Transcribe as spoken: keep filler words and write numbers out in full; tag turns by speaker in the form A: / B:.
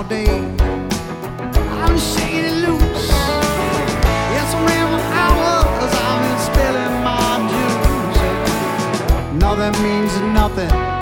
A: all day. I'm shaking it loose. Yes, around for hours I've been spilling my juice. Nothing means nothing